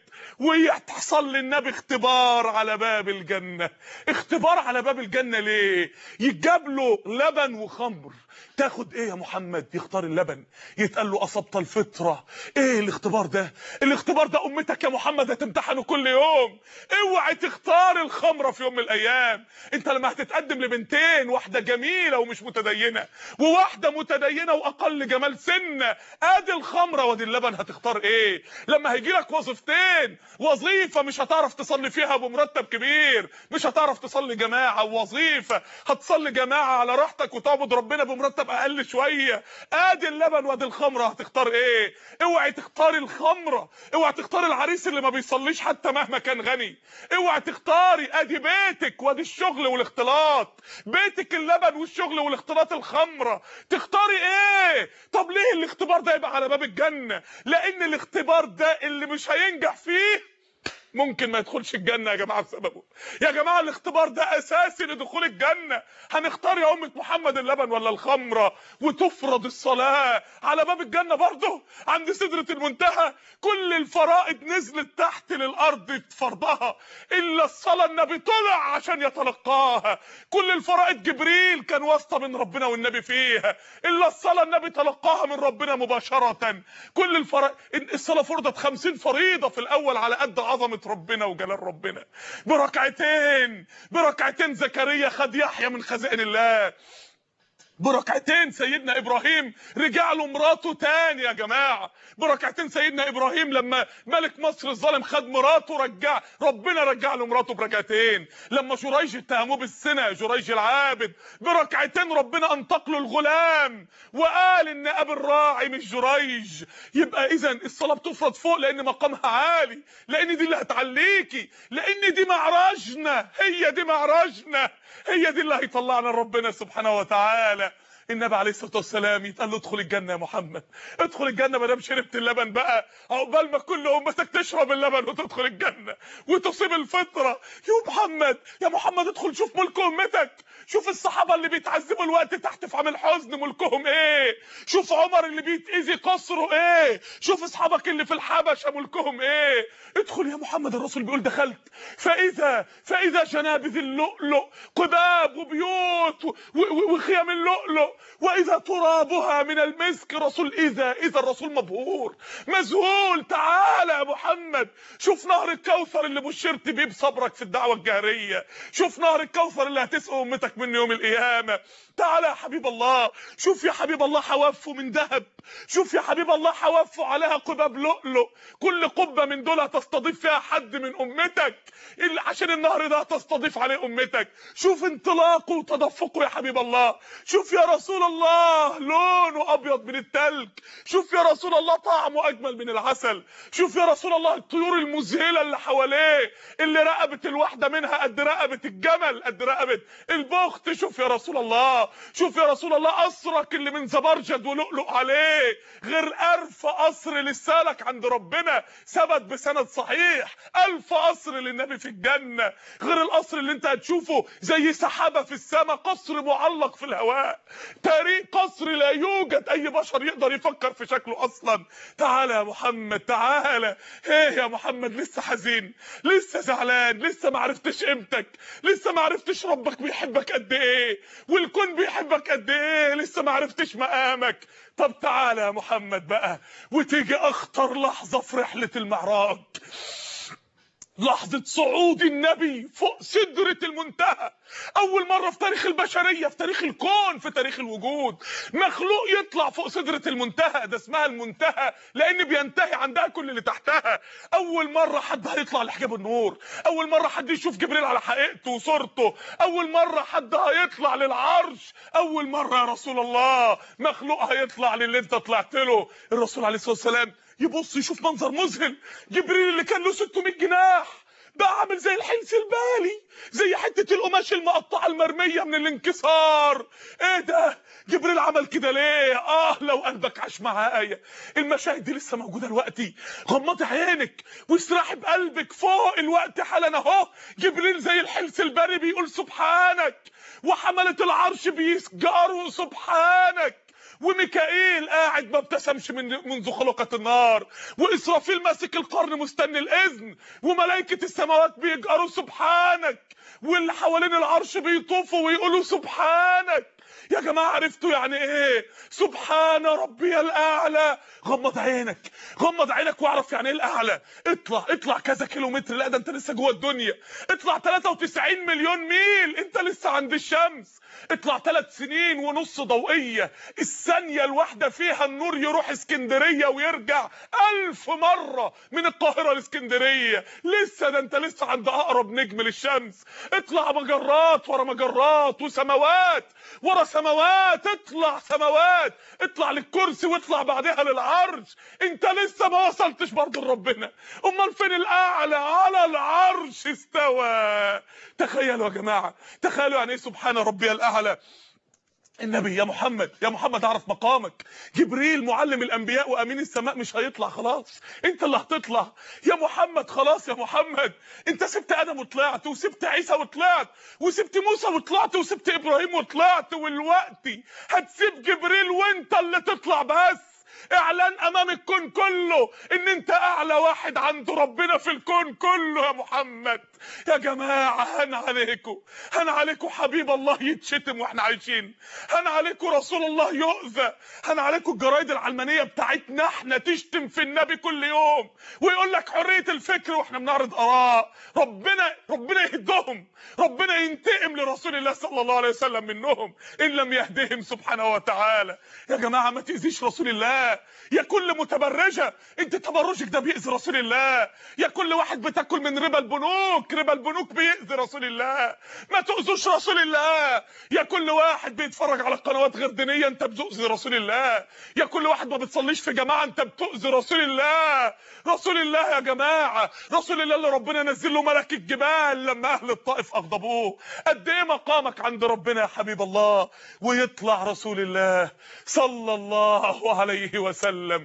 ويحصل للنبي اختبار على باب الجنه. اختبار على باب الجنه ليه؟ يتجاب له لبن وخمر، تاخد ايه يا محمد؟ يختار اللبن، يتقال له اصبت الفطره. ايه الاختبار ده؟ الاختبار ده امتك يا محمد هتمتحنه كل يوم. اوعي تختار الخمره في يوم من الايام. انت لما هتتقدم لبنتين، واحده جميله ومش متدينه، وواحده متدينه واقل جمال سنه، ادي الخمره وادي اللبن، هتختار ايه؟ لما هيجي لك وظيفتين، وظيفه مش هتعرف تصلي فيها بمرتب كبير، مش هتعرف تصلي جماعه، ووظيفه هتصلي جماعه على راحتك وتعبد ربنا بمرتب اقل شويه، ادي اللبن وادي الخمره، هتختار ايه؟ اوعي تختاري الخمره، اوعي تختاري العريس اللي ما بيصليش حتى مهما كان غني، اوعي تختاري ادي بيتك وادي الشغل والاختلاط، بيتك اللبن والشغل والاختلاط الخمره، تختاري ايه؟ طب ليه الاختبار ده يبقى على باب الجنه؟ لان الاختبار ده اللي مش هينجح فيه ممكن ما يدخلش الجنه يا جماعه بسببه. يا جماعه الاختبار ده اساسي لدخول الجنه. هنختار يا امه محمد اللبن ولا الخمره؟ وتفرض الصلاه على باب الجنه برضه عند سدره المنتهى. كل الفرائض نزلت تحت للارض فرضها الا الصلاه، النبي طلع عشان يتلقاها. كل الفرائض جبريل كان واسطه من ربنا والنبي فيها، الا الصلاه النبي تلقاها من ربنا مباشره. كل الفرائض، الصلاه فرضت 50 فريضه في الاول على قد عظمه ربنا وجلال ربنا. بركعتين زكريا خد يحيى من خزائن الله، بركعتين سيدنا ابراهيم رجع له مراته تاني يا جماعه، بركعتين سيدنا ابراهيم لما ملك مصر الظالم خد مراته ربنا رجع له مراته بركعتين. لما جريج اتهموه بالزنا، جريج العابد، بركعتين ربنا انطق له الغلام وقال ان ابي الراعي مش جريج. يبقى اذا الصلاه بتفرض فوق لان مقامها عالي، لان دي اللي هتعليكي، لان دي معراجنا، هي دي معراجنا، هي دي اللي هيطلعنا لربنا سبحانه وتعالى. النبي عليه الصلاه والسلام يتقال له ادخل الجنه يا محمد، ادخل الجنه ما دام شربت اللبن بقى، عقبال ما كل امتك تشرب اللبن وتدخل الجنه وتصيب الفطره. يا محمد ادخل شوف ملك امتك، شوف الصحابه اللي بيتعذبوا الوقت تحت في عامل حزن ملكهم ايه، شوف عمر اللي بيتاذي قصره ايه، شوف اصحابك اللي في الحبشه ملكهم ايه. ادخل يا محمد. الرسول بيقول دخلت فاذا جنابذ اللؤلؤ، قباب وبيوت وخيام اللؤلؤ واذا ترابها من المسك. رسول اذا الرسول مبهور مذهول. تعالى يا محمد، شوف نهر الكوثر اللي بشرت بيه بصبرك في الدعوه الجهريه، شوف نهر الكوثر اللي هتسقي امتك منه يوم القيامه. تعالى يا حبيب الله، شوف يا حبيب الله حوافه من ذهب، شوف يا حبيب الله حوافه عليها قباب لؤلؤ، كل قبه من دول هتستضيف فيها حد من امتك عشان النهر ده هتستضيف عليه امتك. شوف انطلاقه وتدفقه يا حبيب الله، شوف يا رسول الله لونه ابيض من التلج، شوف يا رسول الله طعمه اجمل من العسل، شوف يا رسول الله الطيور المذهله اللي حواليه اللي رقبه الواحده منها قد رقبه الجمل، قد رقبه البخت. شوف يا رسول الله، شوف يا رسول الله قصرك اللي من زبرجد ولؤلؤ عليه غير 1000 قصر لسالك عند ربنا ثبت بسند صحيح. 1000 قصر للنبي في الجنه غير القصر اللي انت هتشوفه زي سحابه في السماء، قصر معلق في الهواء، طريق قصر لا يوجد اي بشر يقدر يفكر في شكله اصلا. تعالى يا محمد تعالى. ايه يا محمد، لسه حزين، لسه زعلان، لسه ما عرفتش قيمتك، لسه ما عرفتش ربك بيحبك قد ايه والكون بيحبك قد ايه، لسه ما عرفتش مقامك. طب تعالى يا محمد بقى وتيجي اخطر لحظه في رحله المعراج، لحظة صعود النبي فوق سدرة المنتهى. أول مرة في تاريخ البشرية، في تاريخ الكون، في تاريخ الوجود، مخلوق يطلع فوق سدرة المنتهى. ده اسمها المنتهى لأن بينتهي عندها كل اللي تحتها. أول مرة حد هيطلع لحجاب النور، أول مرة حد يشوف جبريل على حقيقته وصورته، أول مرة حد هيطلع للعرش، أول مرة يا رسول الله مخلوق هيطلع للي أنت طلعت له. الرسول عليه الصلاة والسلام يبص يشوف منظر مذهل. جبريل اللي كان له 600 جناح بقى عامل زي الحنس البالي، زي حته القماش المقطعه المرميه من الانكسار. ايه ده؟ جبريل عمل كده ليه؟ لو قلبك عاش معايا. المشاهد دي لسه موجوده دلوقتي، غمضي عينك واسرحي بقلبك فوق الوقت حالا اهو. جبريل زي الحنس البالي بيقول سبحانك، وحمله العرش بيسجروا سبحانك، وميكائيل قاعد ما ابتسمش منذ خلقت النار، واسرافيل ماسك القرن مستني الاذن، وملائكه السماوات بيجأروا سبحانك، واللي حوالين العرش بيطوفوا ويقولوا سبحانك. يا جماعه عرفتوا يعني ايه سبحان ربي الاعلى؟ غمض عينك، غمض عينك واعرف يعني ايه الاعلى. اطلع كذا كيلومتر، لا ده انت لسه جوه الدنيا. اطلع 93 مليون ميل، انت لسه عند الشمس. اطلع 3 سنين ونص ضوئيه، الثانيه الواحده فيها النور يروح اسكندريه ويرجع 1000 مره من القاهره لاسكندريه. لسه ده انت لسه عند اقرب نجم للشمس. اطلع مجرات ورا مجرات وسماوات ورا سماوات، اطلع سماوات، اطلع للكرسي واطلع بعدها للعرش. انت لسه ما وصلتش برضه لربنا. امال فين الاعلى؟ على العرش استوى. تخيلوا يا جماعه، تخيلوا يعني ايه سبحان ربي الاعلى. النبي يا محمد، يا محمد اعرف مقامك. جبريل معلم الانبياء وامين السماء مش هيطلع، خلاص انت اللي هتطلع يا محمد. خلاص يا محمد، انت سبت ادم وطلعت، وسبت عيسى وطلعت، وسبت موسى وطلعت، وسبت ابراهيم وطلعت، والوقت هتسيب جبريل وانت اللي تطلع. بس اعلان امام الكون كله ان انت اعلى واحد عند ربنا في الكون كله يا محمد. يا جماعه هن عليكم، هن عليكم حبيب الله يتشتم واحنا عايشين، هن عليكم رسول الله يؤذى، هن عليكم الجرايد العلمانيه بتاعتنا احنا تشتم في النبي كل يوم ويقول لك حريه الفكر واحنا بنعرض اراء. ربنا يهدهم، ربنا ينتقم لرسول الله صلى الله عليه وسلم منهم ان لم يهدهم سبحانه وتعالى. يا جماعه ما تاذيش رسول الله. يا كل متبرجه، انت تبرجك ده بيأذي رسول الله. يا كل واحد بتاكل من ربا البنوك، ربا البنوك بيأذي رسول الله. ما تؤذوش رسول الله. يا كل واحد بيتفرج على قنوات غير دينيه، انت بتؤذي رسول الله. يا كل واحد ما بتصليش في جماعه، انت بتؤذي رسول الله. رسول الله يا جماعه، رسول الله اللي ربنا نزل له ملك الجبال لما اهل الطائف اغضبوه. قد ايه مقامك عند ربنا يا حبيب الله. ويطلع رسول الله صلى الله عليه وسلم،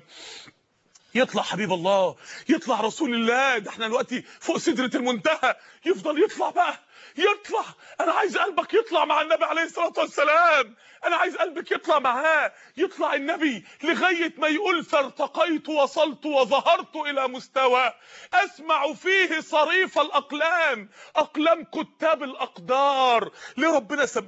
يطلع حبيب الله، يطلع رسول الله. ده احنا دلوقتي فوق سدرة المنتهى، يفضل يطلع بقى، يطلع. انا عايز قلبك يطلع مع النبي عليه الصلاة والسلام، انا عايز قلبك يطلع معاه. يطلع النبي لغاية ما يقول فارتقيت وصلت وظهرت الى مستوى اسمع فيه صريف الاقلام، اقلام كتاب الاقدار. ليه ربنا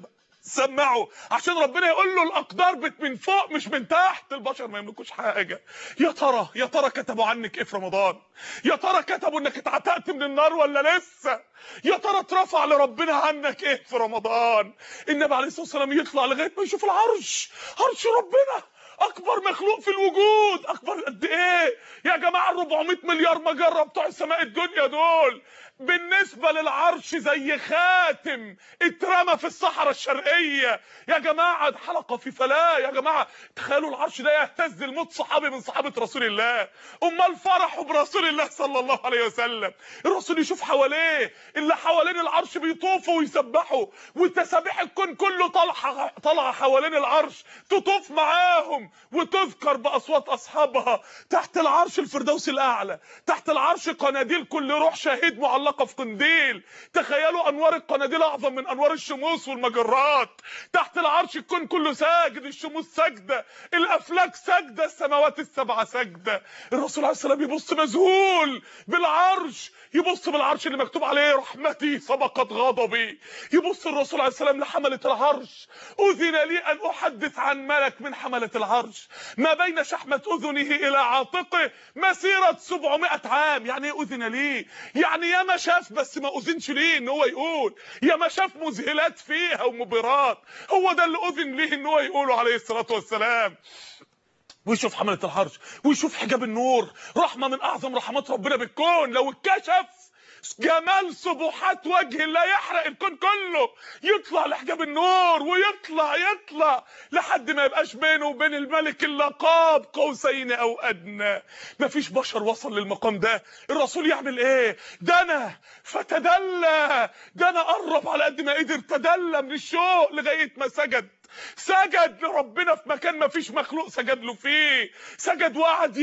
سمعوا عشان ربنا يقول له الاقدار من فوق مش من تحت، البشر ما يملكوش حاجه. يا ترى كتبوا عنك ايه في رمضان؟ يا ترى كتبوا انك اتعتقت من النار ولا لسه؟ يا ترى اترفع لربنا عنك ايه في رمضان؟ النبي عليه الصلاه والسلام يطلع لغايه ما يشوف العرش، عرش ربنا اكبر مخلوق في الوجود. اكبر قد ايه يا جماعه؟ 400 مليار مجره بتوع السماء الدنيا دول بالنسبه للعرش زي خاتم اترمى في الصحراء الشرقيه. يا جماعه حلقه في فلاه. يا جماعه تخيلوا العرش ده يهتز الموت صحابي من صحابه رسول الله، امال فرحوا برسول الله صلى الله عليه وسلم. الرسول يشوف حواليه اللي حوالين العرش بيطوفوا ويسبحوا، وتسابيح الكون كله طالعه حوالين العرش تطوف معاهم وتذكر باصوات اصحابها. تحت العرش الفردوس الاعلى، تحت العرش قناديل كل روح شهيد معلقه في قنديل. تخيلوا انوار القناديل اعظم من انوار الشموس والمجرات. تحت العرش الكون كله ساجد، الشموس ساجده، الافلاك ساجده، السماوات السبعه ساجده. الرسول عليه السلام يبص مذهول بالعرش، يبص بالعرش اللي مكتوب عليه رحمتي سبقت غضبي. يبص الرسول عليه السلام لحمله العرش، اذن لي ان احدث عن ملك من حمله العرش ما بين شحمه اذنه الى عاتقه مسيره 700 عام. يعني ايه اذن لي؟ يعني يا ما شاف بس ما اذنش ليه ان هو يقول، يا ما شاف مذهلات فيها ومبهرات، هو ده اللي اذن ليه ان هو يقوله عليه الصلاه والسلام. ويشوف حمله العرش ويشوف حجاب النور، رحمه من اعظم رحمات ربنا بالكون. لو اتكشف جمال سبحات وجه الله يحرق الكون كله، يطلع لحجاب النور ويطلع لحد ما يبقاش بينه وبين الملك الا قاب قوسين او ادنى. مفيش بشر وصل للمقام ده. الرسول يعمل ايه؟ دنا فتدلى، دنا قرب على قد ما قدر، تدلى من الشوق لغايه ما سجد لربنا في مكان ما فيش مخلوق سجد له فيه. سجد وقعد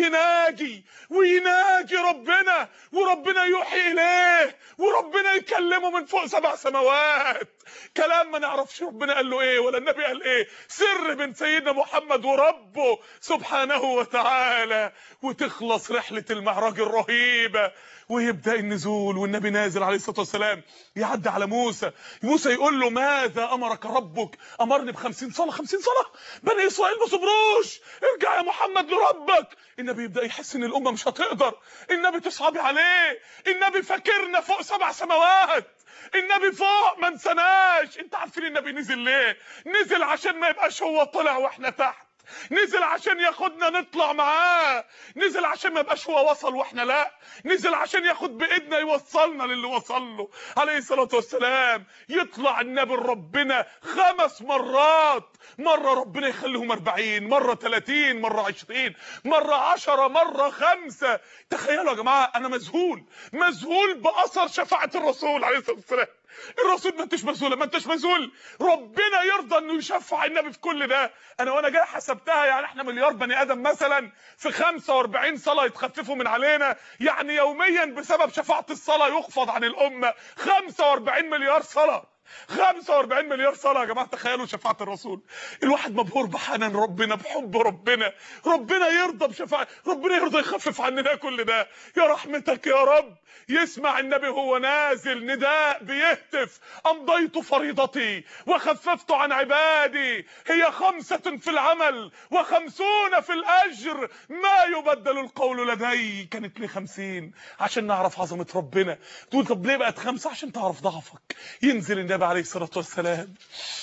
يناجي ربنا، وربنا يوحي اليه، وربنا يكلمه من فوق 7 سماوات. كلام ما نعرفش ربنا قال له ايه ولا النبي قال ايه، سر بين سيدنا محمد وربه سبحانه وتعالى. وتخلص رحله المعراج الرهيبه، ويبدا النزول، والنبي نازل عليه الصلاه والسلام يعدي على موسى يقول له ماذا امرك ربك؟ امرني ب50 صلاه. 50 صلاه؟ بني اسرائيل ما صبروش، ارجع يا محمد لربك. النبي يبدا يحس ان الامه مش هتقدر، النبي تصعبي عليه، النبي فاكرنا فوق 7 سماوات، النبي فوق ما انسناش. انت عارفين النبي نزل ليه؟ نزل عشان ما يبقاش هو طلع واحنا تحت، نزل عشان ياخدنا نطلع معاه، نزل عشان ما يبقاش هو وصل واحنا لا، نزل عشان ياخد بايدنا يوصلنا للي وصل له عليه الصلاه والسلام. يطلع النبي ربنا 5 مرات، مره ربنا يخليهم 40، مره 30، مره 20، مره 10، مره 5. تخيلوا يا جماعه، انا مذهول باثر شفاعه الرسول عليه الصلاه والسلام. الرسول ما انتش مذهول، ربنا يرضى انه يشفع النبي في كل ده. انا وانا جاي حسبتها، يعني احنا مليار بني ادم مثلا، في 45 صلاه يتخففوا من علينا، يعني يوميا بسبب شفاعه الصلاه يخفض عن الامه 45 مليار صلاه. 45 مليار صلاه يا جماعه. تخيلوا شفاعه الرسول. الواحد مبهور بحنان ربنا، بحب ربنا يرضى بشفاعه، ربنا يرضى يخفف عننا كل ده. يا رحمتك يا رب. يسمع النبي هو نازل نداء بيهتف، امضيت فريضتي وخففت عن عبادي، هي 5 في العمل و50 في الاجر، ما يبدل القول لدي. كانت ليه 50 عشان نعرف عظمه ربنا. تقول طب ليه بقت 5؟ عشان تعرف ضعفك. ينزل النبي عليه الصلاه والسلام.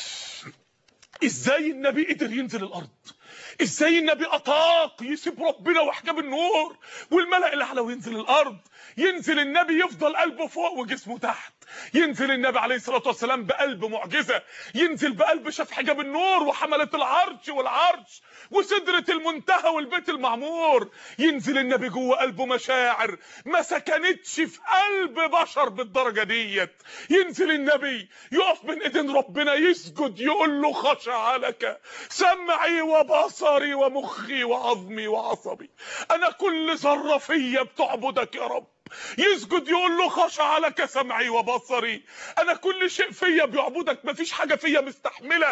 ازاي النبي قدر ينزل الارض؟ ازاي النبي اطاق يسيب ربنا وحجاب النور والملأ الاعلى وينزل الارض؟ ينزل النبي يفضل قلبه فوق وجسمه تحت. ينزل النبي عليه الصلاه والسلام بقلب معجزه، ينزل بقلب شاف حجاب النور وحمله العرش والعرش وسدره المنتهى والبيت المعمور. ينزل النبي جوه قلبه مشاعر ما سكنتش في قلب بشر بالدرجه ديت. ينزل النبي يقف بين ايدين ربنا يسجد، يقول له خشع لك سمعي وبصري ومخي وعظمي وعصبي، انا كل ذره فيا بتعبدك يا رب، يسجد يقول له خشع لك سمعي وبصري، انا كل شيء فيا بيعبدك، مفيش حاجه فيا مستحمله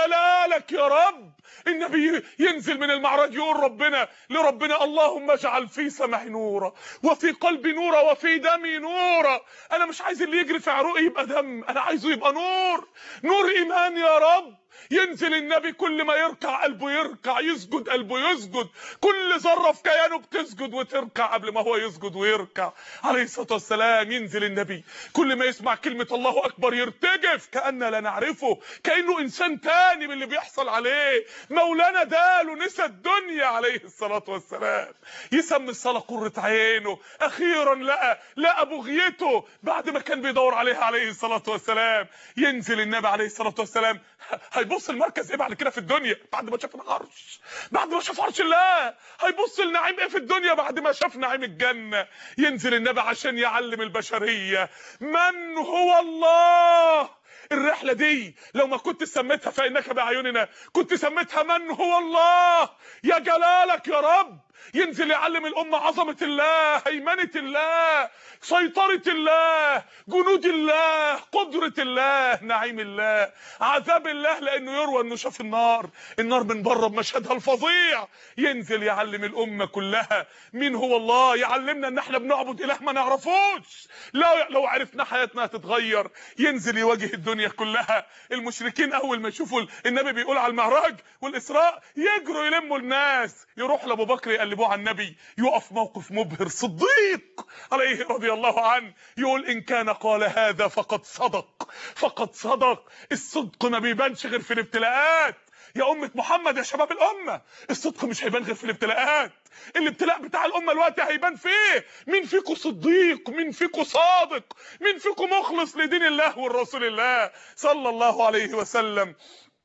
جلالك يا رب. النبي ينزل من المعراج يقول لربنا اللهم اجعل في سمعي نورا وفي قلبي نورا وفي دمي نورا. انا مش عايز اللي يجري في عروقي يبقى دم، انا عايزه يبقى نور، نور ايمان يا رب. ينزل النبي كل ما يركع قلبه يركع، يسجد قلبه يسجد، كل ذره في كيانه بتسجد وتركع قبل ما هو يسجد ويركع عليه الصلاه والسلام. ينزل النبي كل ما يسمع كلمه الله اكبر يرتجف كأننا لا نعرفه، كأنه انسان تاني من اللي بيحصل عليه. مولانا داله نسى الدنيا عليه الصلاه والسلام. يسمي الصلاه قرة عينه، اخيرا لقى بغيته بعد ما كان بيدور عليها عليه الصلاه والسلام. ينزل النبي عليه الصلاه والسلام، هيبص المركز ايه بعد كده في الدنيا بعد ما شاف العرش، بعد ما شاف عرش الله؟ هيبص النعيم ايه في الدنيا بعد ما شاف نعيم الجنه؟ ينزل النبي عشان يعلم البشريه من هو الله. الرحله دي لو ما كنت سميتها فانك باعيننا كنت سميتها من هو الله. يا جلالك يا رب. ينزل يعلم الامه عظمه الله، هيمنه الله، سيطره الله، جنود الله، قدره الله، نعيم الله، عذاب الله، لانه يروى انه شاف النار من بره بمشهدها الفظيع. ينزل يعلم الامه كلها مين هو الله، يعلمنا ان احنا بنعبد اله ما نعرفوش، لو عرفنا حياتنا هتتغير. ينزل يواجه الدنيا كلها. المشركين اول ما يشوفوا النبي بيقول على المعراج والاسراء يجروا يلموا الناس، يروح لابو بكر يقلبوه على النبي، يقف موقف مبهر. صديق عليه رضي الله عنه يقول ان كان قال هذا فقد صدق، فقد صدق. الصدق ما بيبانش غير في الابتلاءات. يا أمة محمد يا شباب الأمة، الصدق مش هيبان غير في الابتلاءات. الابتلاء بتاع الأمة الوقت هيبان فيه مين فيكم صديق، مين فيكم صادق، مين فيكم مخلص لدين الله والرسول الله صلى الله عليه وسلم.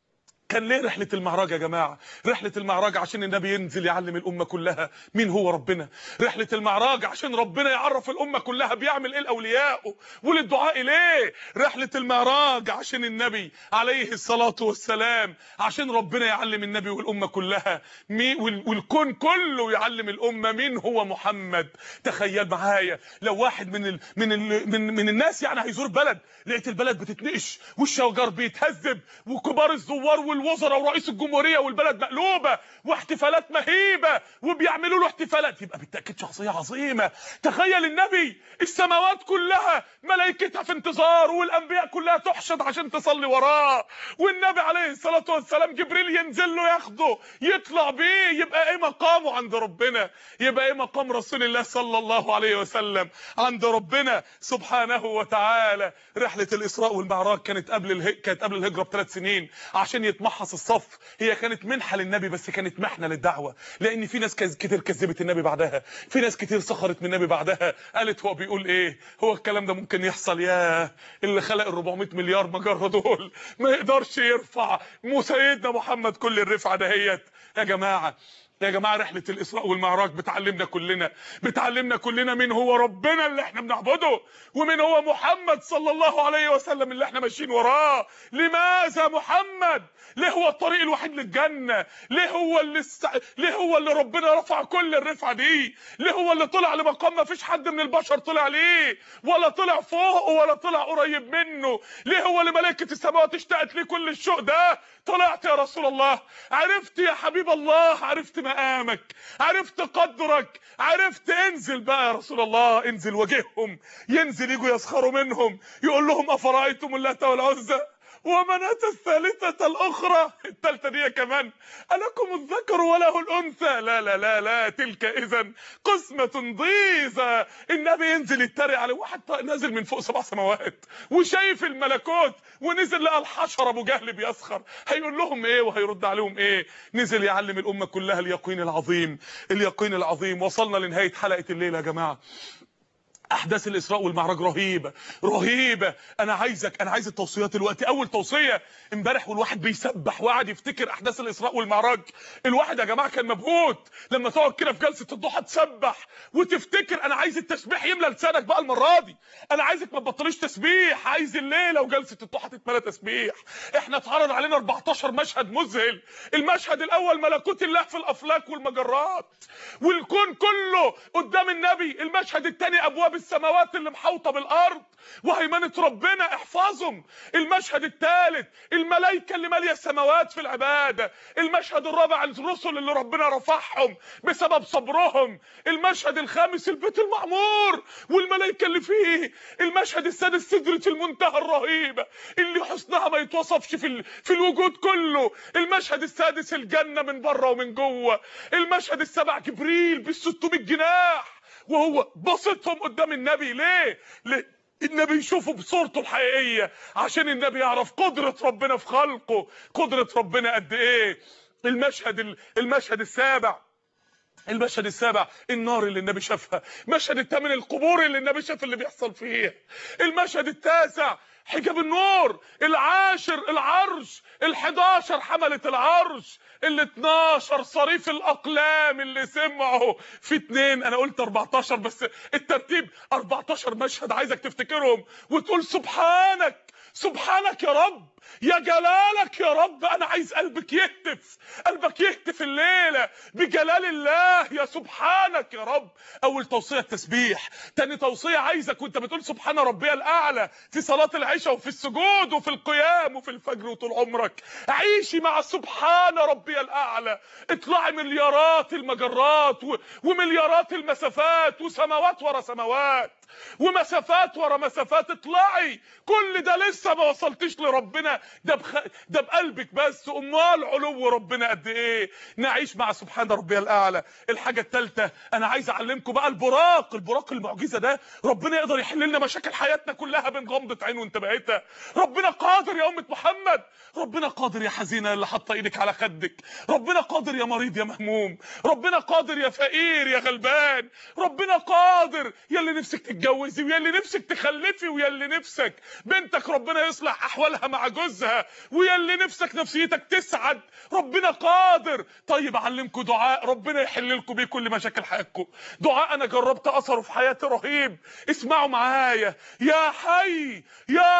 كان ليه رحلة المعراج يا جماعة؟ رحلة المعراج عشان النبي ينزل يعلم الأمة كلها مين هو ربنا. رحلة المعراج عشان ربنا يعرف الأمة كلها بيعمل إيه لأوليائه وللدعاء إليه. رحلة المعراج عشان النبي عليه الصلاة والسلام، عشان ربنا يعلم النبي والأمة كلها والكون كله يعلم الأمة مين هو محمد. تخيل معايا لو واحد من الناس يعني هيزور بلد، لقيت البلد بتتنقش والشجر بيتهذب وكبار الزوار والوزراء ورئيس الجمهوريه والبلد مقلوبه واحتفالات مهيبه وبيعملوا له احتفالات، يبقى بالتاكيد شخصيه عظيمه. تخيل النبي السماوات كلها ملائكتها في انتظار والانبياء كلها تحشد عشان تصلي وراه، والنبي عليه الصلاه والسلام جبريل ينزل له ياخده يطلع بيه. يبقى ايه مقامه عند ربنا؟ يبقى ايه مقام رسول الله صلى الله عليه وسلم عند ربنا سبحانه وتعالى؟ رحله الاسراء والمعراج كانت قبل الهجره ب3 سنين عشان يتمحص الصف. هي كانت منحه للنبي بس كانت محنه للدعوه، لان في ناس كتير كذبت النبي بعدها، في ناس كتير سخرت من النبي بعدها، قالت هو بيقول ايه، هو الكلام ده ممكن يحصل؟ ياه، اللي خلق ال400 مليار مجره دول ما يقدرش يرفع سيدنا محمد كل الرفعه دهيت. يا جماعه رحله الاسراء والمعراج بتعلمنا كلنا مين هو ربنا اللي احنا بنعبده، ومين هو محمد صلى الله عليه وسلم اللي احنا ماشيين وراه. لماذا محمد؟ ليه هو الطريق الوحيد للجنه؟ ليه هو اللي ربنا رفع كل الرفعه دي؟ ليه هو اللي طلع لمقام ما فيش حد من البشر طلع ليه، ولا طلع فوقه ولا طلع قريب منه؟ ليه هو اللي ملائكه السماوات اشتقت ليه كل الشوق ده؟ طلعت يا رسول الله، عرفت يا حبيب الله، عرفت مقامك، عرفت قدرك، عرفت. انزل بقى يا رسول الله، انزل واجههم. ينزل يجوا يسخروا منهم، يقول لهم افرايتم اللات والعزى ومناة الثالثة الأخرى، الثالثة دي كمان ألكم الذكر وله الأنثى؟ لا لا لا لا، تلك إذا قسمة ضيزى. النبي ينزل يتريق على واحد نازل من فوق 7 سماوات وشايف الملكوت، ونزل لقى الحشر أبو جهل بيسخر، هيقول لهم إيه وهيرد عليهم إيه؟ نزل يعلم الأمة كلها اليقين العظيم، اليقين العظيم. وصلنا لنهاية حلقة الليلة يا جماعة. احداث الاسراء والمعراج رهيبه. انا عايز التوصيات دلوقتي. اول توصيه، امبارح والواحد بيسبح وقعد يفتكر احداث الاسراء والمعراج، الواحد يا جماعه كان مبهوت لما تقعد كده في جلسه الضحى تسبح وتفتكر. انا عايز التسبيح يملى لسانك بقى المره دي، انا عايزك ما تبطليش تسبيح، عايز الليله وجلسه الضحى تتملى تسبيح. احنا اتعرض علينا 14 مشهد مذهل. المشهد الاول ملكوت الله في الافلاك والمجرات والكون كله قدام النبي. المشهد الثاني ابواب بالسماوات اللي محوطه بالارض وهيمنه ربنا احفظهم. المشهد الثالث الملائكه اللي ماليه السماوات في العباده. المشهد الرابع الرسل اللي ربنا رفعهم بسبب صبرهم. المشهد الخامس البيت المعمور والملائكه اللي فيه. المشهد السادس سدره المنتهى الرهيبه اللي حسنها ما يتوصفش في الوجود كله. المشهد السادس الجنه من بره ومن جوه. المشهد السابع جبريل بال600 جناح وهو بسطهم قدام النبي. ليه؟ النبي يشوفه بصورته الحقيقيه عشان النبي يعرف قدره ربنا في خلقه، قدره ربنا قد ايه. المشهد السابع النار اللي النبي شافها. المشهد الثامن القبور اللي النبي شاف اللي بيحصل فيها. المشهد التاسع حجاب النور. العاشر العرش. ال11 حملة العرش. ال12 صريف الاقلام اللي سمعوا في 2. انا قلت 14 بس الترتيب 14 مشهد عايزك تفتكرهم وتقول سبحانك سبحانك يا رب، يا جلالك يا رب. انا عايز قلبك يهتف الليله بجلال الله. يا سبحانك يا رب. اول توصيه التسبيح. تاني توصيه عايزك وانت بتقول سبحان ربي الاعلى في صلاه العشاء وفي السجود وفي القيام وفي الفجر وطول عمرك عيشي مع سبحان ربي الاعلى. اطلعي مليارات المجرات ومليارات المسافات وسماوات ورا سماوات ومسافات ورا مسافات. اطلعي. كل ده لسه ما وصلتش لربنا. ده بقلبك بس. امال علو ربنا قد ايه. نعيش مع سبحان ربي الاعلى. الحاجه الثالثه انا عايز اعلمكم بقى البراق المعجزه ده. ربنا يقدر يحل لنا مشاكل حياتنا كلها بين غمضه عين وانتباهتها. ربنا قادر يا امه محمد. ربنا قادر يا حزينه اللي حاطه ايدك على خدك. ربنا قادر يا مريض يا مهموم. ربنا قادر يا فقير يا غلبان. ربنا قادر يا اللي نفسك تتجوزي ويا اللي نفسك تخلفي ويا اللي نفسك بنتك ربنا يصلح احوالها مع جوزها ويا اللي نفسك نفسيتك تسعد. ربنا قادر. طيب اعلمكم دعاء ربنا يحل لكم بيه كل مشاكل حياتكم. دعاء انا جربت اثره في حياتي رهيب. اسمعوا معايا. يا حي يا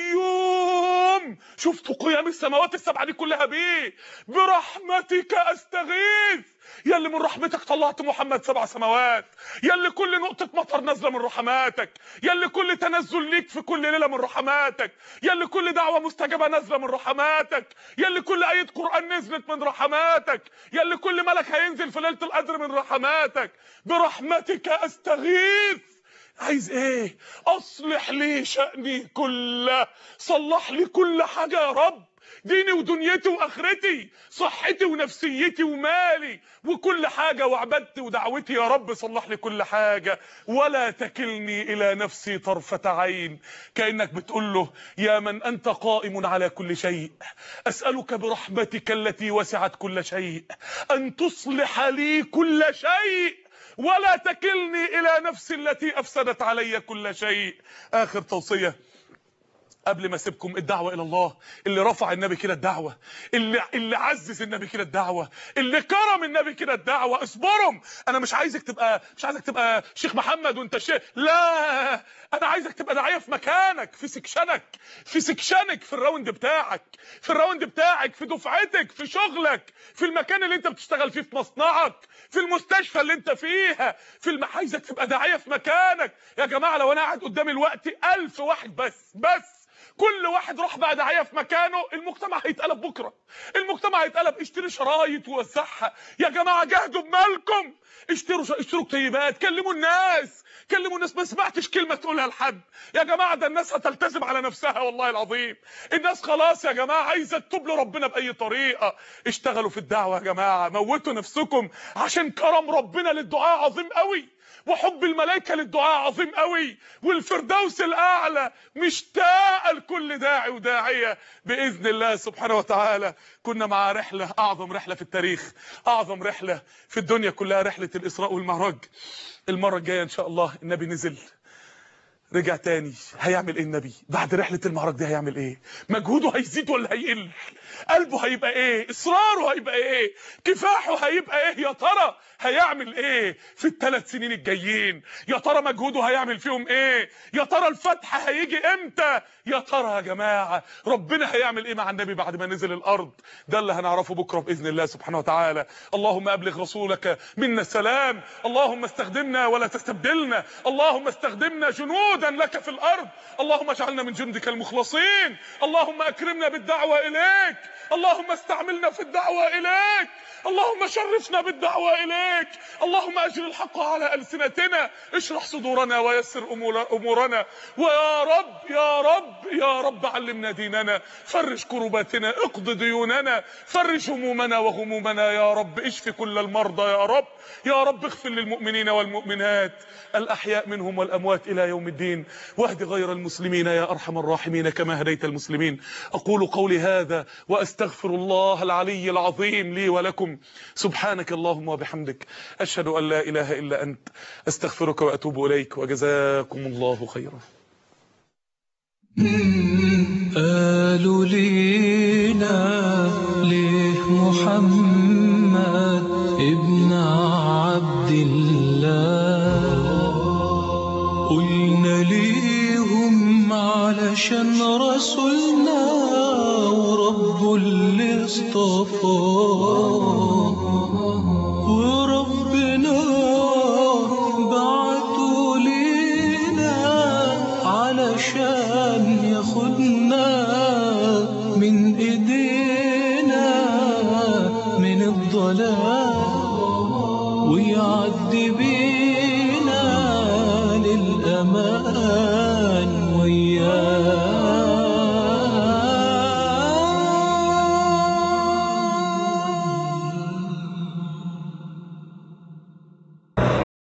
قيوم. شفتوا قيام السماوات السبعه دي كلها بيه. برحمتك استغيث. يا اللي من رحمتك طلعت محمد 7 سماوات. يا اللي كل نقطة مطر نازلة من رحماتك. يا اللي كل تنزل ليك في كل ليلة من رحماتك. يا اللي كل دعوة مستجابة نازلة من رحماتك. يا اللي كل آية قرآن نزلت من رحماتك. يا اللي كل ملك هينزل في ليلة القدر من رحماتك. برحمتك استغيث. عايز ايه؟ اصلح لي شأني كله. صلح لي كل حاجة يا رب. ديني ودنيتي واخرتي، صحتي ونفسيتي ومالي وكل حاجه، وعبادتي ودعوتي يا رب صلح لي كل حاجه. ولا تكلني الى نفسي طرفه عين. كانك بتقول له يا من انت قائم على كل شيء، اسالك برحمتك التي وسعت كل شيء ان تصلح لي كل شيء ولا تكلني الى نفسي التي افسدت علي كل شيء. اخر توصيه قبل ما اسيبكم، الدعوه الى الله. اللي رفع النبي كده الدعوه، اللي عزز النبي كده الدعوه، اللي كرم النبي كده الدعوه. اصبرهم. انا مش عايزك تبقى شيخ محمد وانت شيخ، لا، انا عايزك تبقى داعيه في مكانك، في سكشنك، في الراوند بتاعك، في دفعتك، في شغلك، في المكان اللي انت بتشتغل فيه، في مصنعك، في المستشفى اللي انت فيها، عايزك تبقى داعيه في مكانك. يا جماعه لو انا قاعد قدامي الوقت 1000 واحد بس كل واحد راح بقى داعيه في مكانه، المجتمع هيتقلب بكره. المجتمع هيتقلب. اشتري شرايط ووزعها يا جماعه، جاهدوا بمالكم. اشتروا كتيبات، كلموا الناس. ما سمعتش كلمه تقولها لحد يا جماعه. ده الناس هتلتزم على نفسها والله العظيم. الناس خلاص يا جماعه عايزه تتوب لربنا باي طريقه. اشتغلوا في الدعوه يا جماعه، موتوا نفسكم عشان كرم ربنا للدعاء عظيم قوي، وحب الملائكه للدعاء عظيم قوي، والفردوس الاعلى مشتاق لكل داعي وداعيه باذن الله سبحانه وتعالى. كنا مع رحله، اعظم رحله في التاريخ، اعظم رحله في الدنيا كلها، رحله الاسراء والمعراج. المره الجايه ان شاء الله النبي نزل رجع تاني. هيعمل ايه النبي بعد رحلة المعراج دي؟ هيعمل ايه؟ مجهوده هيزيد ولا هيقل؟ قلبه هيبقى ايه؟ اصراره هيبقى ايه؟ كفاحه هيبقى ايه؟ يا ترى هيعمل ايه في ال3 سنين الجايين؟ يا ترى مجهوده هيعمل فيهم ايه؟ يا ترى الفتح هيجي امتى؟ يا ترى يا جماعة ربنا هيعمل ايه مع النبي بعد ما نزل الارض؟ ده اللي هنعرفه بكرة باذن الله سبحانه وتعالى. اللهم ابلغ رسولك منا السلام، اللهم استخدمنا ولا تستبدلنا، اللهم استخدمنا جنودا لك في الارض، اللهم اجعلنا من جندك المخلصين، اللهم اكرمنا بالدعوة اليك، اللهم استعملنا في الدعوة اليك، اللهم شرفنا بالدعوة اليك، اللهم اجر الحق على ألسنتنا، اشرح صدورنا ويسر امورنا، ويا رب يا رب يا رب علمنا ديننا، فرج كرباتنا، اقض ديوننا، فرج همومنا وغمومنا يا رب، اشف كل المرضى يا رب، يا رب اغفر للمؤمنين والمؤمنات الأحياء منهم والأموات إلى يوم الدين، واهد غير المسلمين يا أرحم الراحمين كما هديت المسلمين. أقول قولي هذا وأستغفر الله العلي العظيم لي ولكم. سبحانك اللهم وبحمدك، أشهد أن لا إله إلا أنت، أستغفرك وأتوب إليك، وجزاكم الله خيرا. قالوا لينا ليه محمد ابن عبد الله، قلنا ليهم علشان رسولنا ورب اللي اصطفاه، وربنا بعته لينا علشان ياخدنا من ايدينا من الضلال ويعدي بينا للأمان.